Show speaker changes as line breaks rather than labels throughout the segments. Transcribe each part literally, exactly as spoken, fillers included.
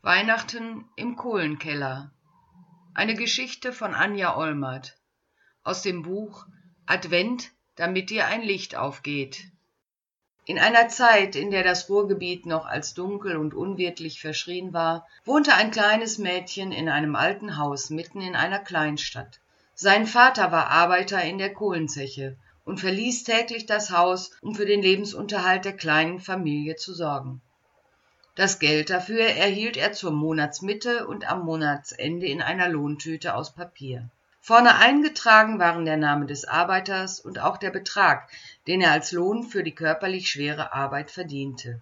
Weihnachten im Kohlenkeller. Eine Geschichte von Anja Olmert aus dem Buch Advent, damit dir ein Licht aufgeht. In einer Zeit, in der das Ruhrgebiet noch als dunkel und unwirtlich verschrien war, wohnte ein kleines Mädchen in einem alten Haus mitten in einer Kleinstadt. Sein Vater war Arbeiter in der Kohlenzeche und verließ täglich das Haus, um für den Lebensunterhalt der kleinen Familie zu sorgen. Das Geld dafür erhielt er zur Monatsmitte und am Monatsende in einer Lohntüte aus Papier. Vorne eingetragen waren der Name des Arbeiters und auch der Betrag, den er als Lohn für die körperlich schwere Arbeit verdiente.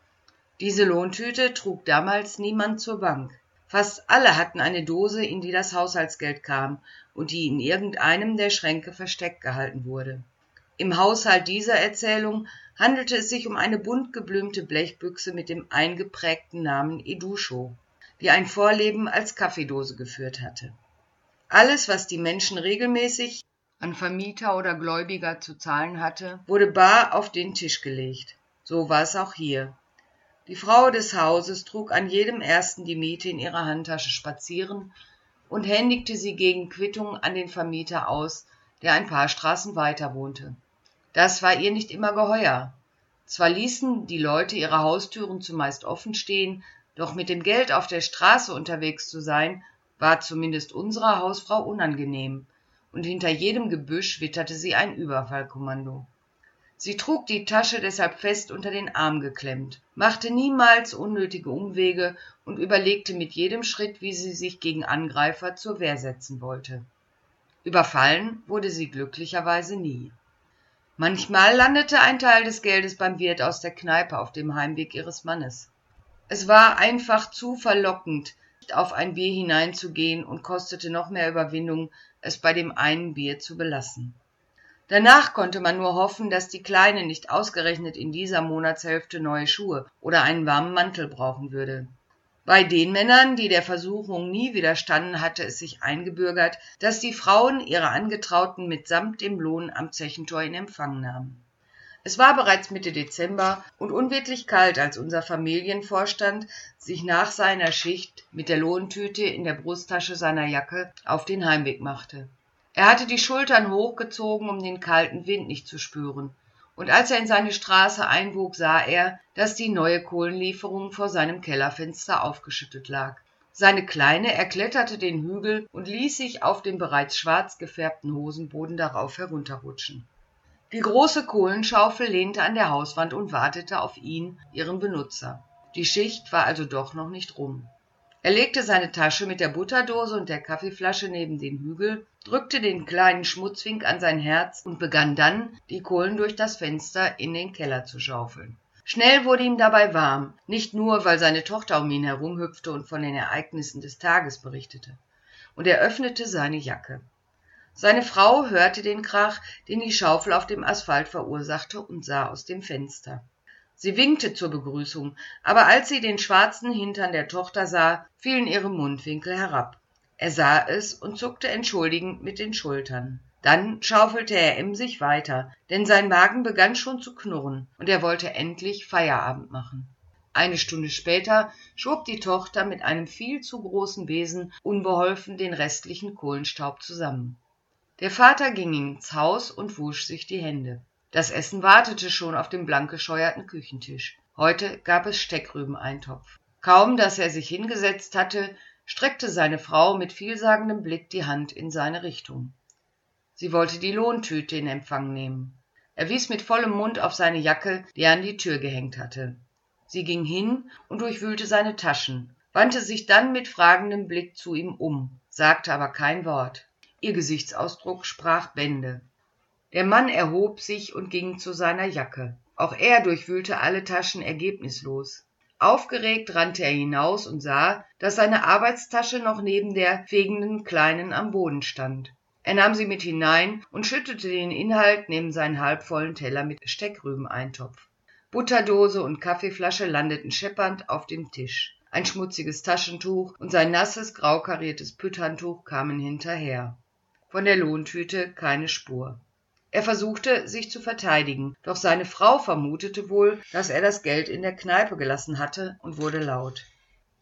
Diese Lohntüte trug damals niemand zur Bank. Fast alle hatten eine Dose, in die das Haushaltsgeld kam und die in irgendeinem der Schränke versteckt gehalten wurde. Im Haushalt dieser Erzählung handelte es sich um eine bunt geblümte Blechbüchse mit dem eingeprägten Namen Educho, die ein Vorleben als Kaffeedose geführt hatte. Alles, was die Menschen regelmäßig an Vermieter oder Gläubiger zu zahlen hatte, wurde bar auf den Tisch gelegt. So war es auch hier. Die Frau des Hauses trug an jedem ersten die Miete in ihrer Handtasche spazieren und händigte sie gegen Quittung an den Vermieter aus, der ein paar Straßen weiter wohnte. Das war ihr nicht immer geheuer. Zwar ließen die Leute ihre Haustüren zumeist offen stehen, doch mit dem Geld auf der Straße unterwegs zu sein, war zumindest unserer Hausfrau unangenehm, und hinter jedem Gebüsch witterte sie ein Überfallkommando. Sie trug die Tasche deshalb fest unter den Arm geklemmt, machte niemals unnötige Umwege und überlegte mit jedem Schritt, wie sie sich gegen Angreifer zur Wehr setzen wollte. Überfallen wurde sie glücklicherweise nie. Manchmal landete ein Teil des Geldes beim Wirt aus der Kneipe auf dem Heimweg ihres Mannes. Es war einfach zu verlockend, auf ein Bier hineinzugehen und kostete noch mehr Überwindung, es bei dem einen Bier zu belassen. Danach konnte man nur hoffen, dass die Kleine nicht ausgerechnet in dieser Monatshälfte neue Schuhe oder einen warmen Mantel brauchen würde. Bei den Männern, die der Versuchung nie widerstanden, hatte es sich eingebürgert, dass die Frauen ihre Angetrauten mitsamt dem Lohn am Zechentor in Empfang nahmen. Es war bereits Mitte Dezember und unwirtlich kalt, als unser Familienvorstand sich nach seiner Schicht mit der Lohntüte in der Brusttasche seiner Jacke auf den Heimweg machte. Er hatte die Schultern hochgezogen, um den kalten Wind nicht zu spüren, und als er in seine Straße einbog, sah er, dass die neue Kohlenlieferung vor seinem Kellerfenster aufgeschüttet lag. Seine Kleine erkletterte den Hügel und ließ sich auf dem bereits schwarz gefärbten Hosenboden darauf herunterrutschen. Die große Kohlenschaufel lehnte an der Hauswand und wartete auf ihn, ihren Benutzer. Die Schicht war also doch noch nicht rum. Er legte seine Tasche mit der Butterdose und der Kaffeeflasche neben den Hügel, drückte den kleinen Schmutzfink an sein Herz und begann dann, die Kohlen durch das Fenster in den Keller zu schaufeln. Schnell wurde ihm dabei warm, nicht nur, weil seine Tochter um ihn herumhüpfte und von den Ereignissen des Tages berichtete. Und er öffnete seine Jacke. Seine Frau hörte den Krach, den die Schaufel auf dem Asphalt verursachte, und sah aus dem Fenster. Sie winkte zur Begrüßung, aber als sie den schwarzen Hintern der Tochter sah, fielen ihre Mundwinkel herab. Er sah es und zuckte entschuldigend mit den Schultern. Dann schaufelte er emsig weiter, denn sein Magen begann schon zu knurren, und er wollte endlich Feierabend machen. Eine Stunde später schob die Tochter mit einem viel zu großen Besen unbeholfen den restlichen Kohlenstaub zusammen. Der Vater ging ins Haus und wusch sich die Hände. Das Essen wartete schon auf dem blank gescheuerten Küchentisch. Heute gab es Steckrübeneintopf. Kaum, dass er sich hingesetzt hatte, streckte seine Frau mit vielsagendem Blick die Hand in seine Richtung. Sie wollte die Lohntüte in Empfang nehmen. Er wies mit vollem Mund auf seine Jacke, die er an die Tür gehängt hatte. Sie ging hin und durchwühlte seine Taschen, wandte sich dann mit fragendem Blick zu ihm um, sagte aber kein Wort. Ihr Gesichtsausdruck sprach Bände. Der Mann erhob sich und ging zu seiner Jacke. Auch er durchwühlte alle Taschen ergebnislos. Aufgeregt rannte er hinaus und sah, dass seine Arbeitstasche noch neben der fegenden Kleinen am Boden stand. Er nahm sie mit hinein und schüttete den Inhalt neben seinen halbvollen Teller mit Steckrübeneintopf. Butterdose und Kaffeeflasche landeten scheppernd auf dem Tisch. Ein schmutziges Taschentuch und sein nasses, grau kariertes Pütthandtuch kamen hinterher. Von der Lohntüte keine Spur. Er versuchte, sich zu verteidigen, doch seine Frau vermutete wohl, dass er das Geld in der Kneipe gelassen hatte, und wurde laut.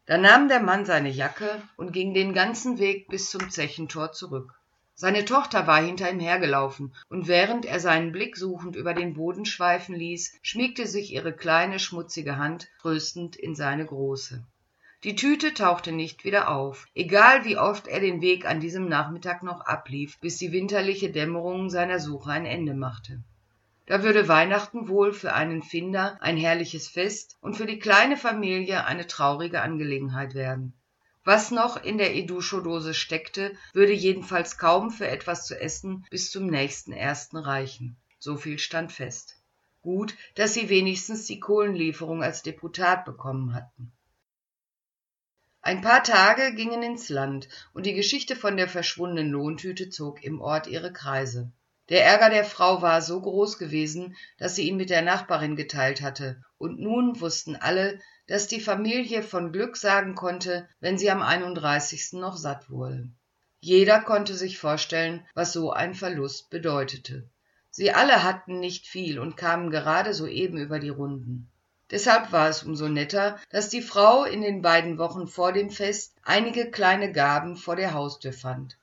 Da nahm der Mann seine Jacke und ging den ganzen Weg bis zum Zechentor zurück. Seine Tochter war hinter ihm hergelaufen, und während er seinen Blick suchend über den Boden schweifen ließ, schmiegte sich ihre kleine, schmutzige Hand tröstend in seine große. Die Tüte tauchte nicht wieder auf, egal wie oft er den Weg an diesem Nachmittag noch ablief, bis die winterliche Dämmerung seiner Suche ein Ende machte. Da würde Weihnachten wohl für einen Finder ein herrliches Fest und für die kleine Familie eine traurige Angelegenheit werden. Was noch in der Eduschodose steckte, würde jedenfalls kaum für etwas zu essen bis zum nächsten ersten reichen. So viel stand fest. Gut, dass sie wenigstens die Kohlenlieferung als Deputat bekommen hatten. Ein paar Tage gingen ins Land, und die Geschichte von der verschwundenen Lohntüte zog im Ort ihre Kreise. Der Ärger der Frau war so groß gewesen, dass sie ihn mit der Nachbarin geteilt hatte, und nun wussten alle, dass die Familie von Glück sagen konnte, wenn sie am einunddreißigsten noch satt wurde. Jeder konnte sich vorstellen, was so ein Verlust bedeutete. Sie alle hatten nicht viel und kamen gerade soeben über die Runden. Deshalb war es umso netter, dass die Frau in den beiden Wochen vor dem Fest einige kleine Gaben vor der Haustür fand.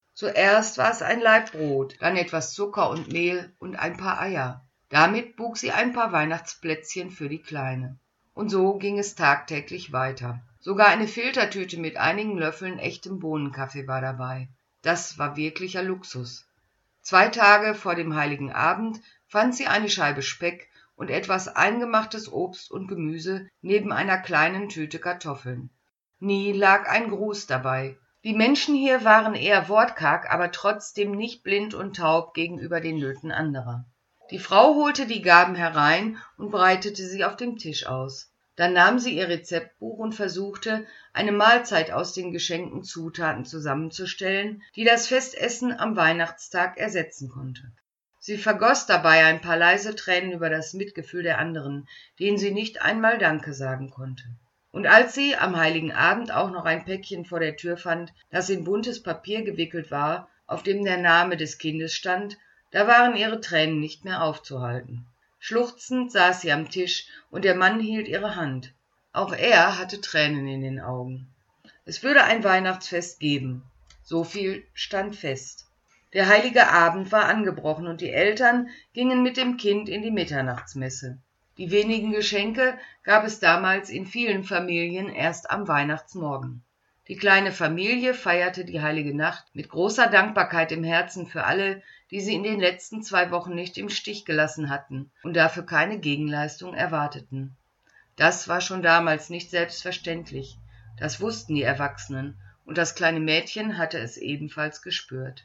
Zuerst war es ein Laib Brot, dann etwas Zucker und Mehl und ein paar Eier. Damit buk sie ein paar Weihnachtsplätzchen für die Kleine. Und so ging es tagtäglich weiter. Sogar eine Filtertüte mit einigen Löffeln echtem Bohnenkaffee war dabei. Das war wirklicher Luxus. Zwei Tage vor dem Heiligen Abend fand sie eine Scheibe Speck und etwas eingemachtes Obst und Gemüse neben einer kleinen Tüte Kartoffeln. Nie lag ein Gruß dabei. Die Menschen hier waren eher wortkarg, aber trotzdem nicht blind und taub gegenüber den Nöten anderer. Die Frau holte die Gaben herein und breitete sie auf dem Tisch aus. Dann nahm sie ihr Rezeptbuch und versuchte, eine Mahlzeit aus den geschenkten Zutaten zusammenzustellen, die das Festessen am Weihnachtstag ersetzen konnte. Sie vergoss dabei ein paar leise Tränen über das Mitgefühl der anderen, denen sie nicht einmal Danke sagen konnte. Und als sie am Heiligen Abend auch noch ein Päckchen vor der Tür fand, das in buntes Papier gewickelt war, auf dem der Name des Kindes stand, da waren ihre Tränen nicht mehr aufzuhalten. Schluchzend saß sie am Tisch, und der Mann hielt ihre Hand. Auch er hatte Tränen in den Augen. Es würde ein Weihnachtsfest geben. So viel stand fest. Der heilige Abend war angebrochen, und die Eltern gingen mit dem Kind in die Mitternachtsmesse. Die wenigen Geschenke gab es damals in vielen Familien erst am Weihnachtsmorgen. Die kleine Familie feierte die heilige Nacht mit großer Dankbarkeit im Herzen für alle, die sie in den letzten zwei Wochen nicht im Stich gelassen hatten und dafür keine Gegenleistung erwarteten. Das war schon damals nicht selbstverständlich. Das wussten die Erwachsenen, und das kleine Mädchen hatte es ebenfalls gespürt.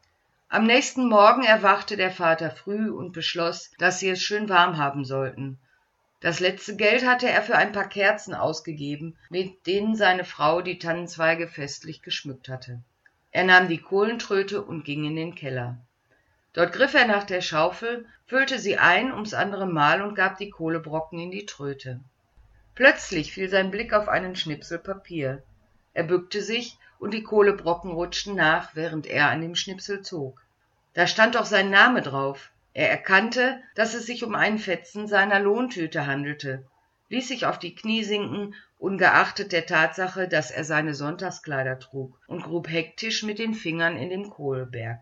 Am nächsten Morgen erwachte der Vater früh und beschloss, dass sie es schön warm haben sollten. Das letzte Geld hatte er für ein paar Kerzen ausgegeben, mit denen seine Frau die Tannenzweige festlich geschmückt hatte. Er nahm die Kohlentröte und ging in den Keller. Dort griff er nach der Schaufel, füllte sie ein ums andere Mal und gab die Kohlebrocken in die Tröte. Plötzlich fiel sein Blick auf einen Schnipsel Papier. Er bückte sich, und die Kohlebrocken rutschten nach, während er an dem Schnipsel zog. Da stand doch sein Name drauf. Er erkannte, dass es sich um einen Fetzen seiner Lohntüte handelte, ließ sich auf die Knie sinken, ungeachtet der Tatsache, dass er seine Sonntagskleider trug, und grub hektisch mit den Fingern in den Kohlberg.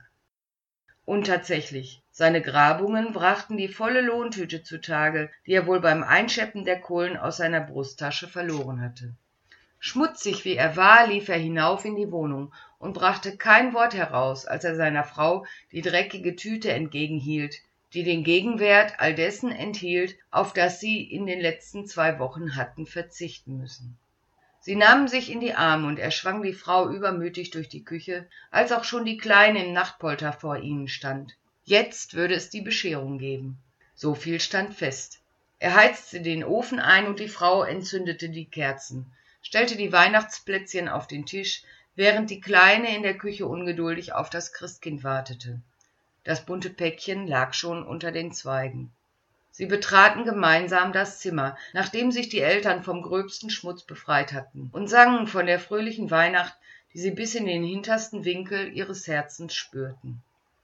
Und tatsächlich, seine Grabungen brachten die volle Lohntüte zutage, die er wohl beim Einscheppen der Kohlen aus seiner Brusttasche verloren hatte. Schmutzig wie er war, lief er hinauf in die Wohnung und brachte kein Wort heraus, als er seiner Frau die dreckige Tüte entgegenhielt, die den Gegenwert all dessen enthielt, auf das sie in den letzten zwei Wochen hatten verzichten müssen. Sie nahmen sich in die Arme, und er schwang die Frau übermütig durch die Küche, als auch schon die Kleine im Nachtpolter vor ihnen stand. Jetzt würde es die Bescherung geben. So viel stand fest. Er heizte den Ofen ein, und die Frau entzündete die Kerzen, stellte die Weihnachtsplätzchen auf den Tisch, während die Kleine in der Küche ungeduldig auf das Christkind wartete. Das bunte Päckchen lag schon unter den Zweigen. Sie betraten gemeinsam das Zimmer, nachdem sich die Eltern vom gröbsten Schmutz befreit hatten, und sangen von der fröhlichen Weihnacht, die sie bis in den hintersten Winkel ihres Herzens spürten.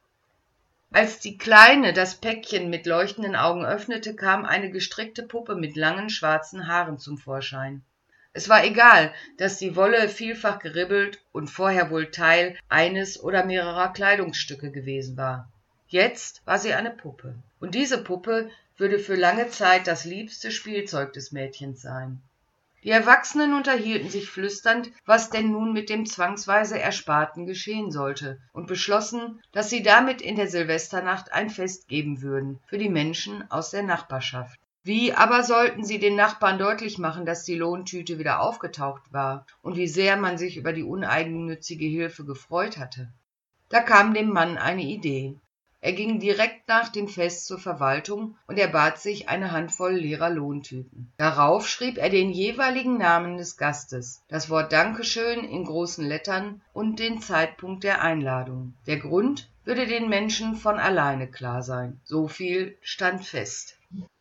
Als die Kleine das Päckchen mit leuchtenden Augen öffnete, kam eine gestrickte Puppe mit langen schwarzen Haaren zum Vorschein. Es war egal, dass die Wolle vielfach geribbelt und vorher wohl Teil eines oder mehrerer Kleidungsstücke gewesen war. Jetzt war sie eine Puppe. Und diese Puppe würde für lange Zeit das liebste Spielzeug des Mädchens sein. Die Erwachsenen unterhielten sich flüsternd, was denn nun mit dem zwangsweise Ersparten geschehen sollte, und beschlossen, dass sie damit in der Silvesternacht ein Fest geben würden für die Menschen aus der Nachbarschaft. Wie aber sollten sie den Nachbarn deutlich machen, dass die Lohntüte wieder aufgetaucht war und wie sehr man sich über die uneigennützige Hilfe gefreut hatte? Da kam dem Mann eine Idee. Er ging direkt nach dem Fest zur Verwaltung und erbat sich eine Handvoll leerer Lohntüten. Darauf schrieb er den jeweiligen Namen des Gastes, das Wort Dankeschön in großen Lettern und den Zeitpunkt der Einladung. Der Grund würde den Menschen von alleine klar sein. So viel stand fest.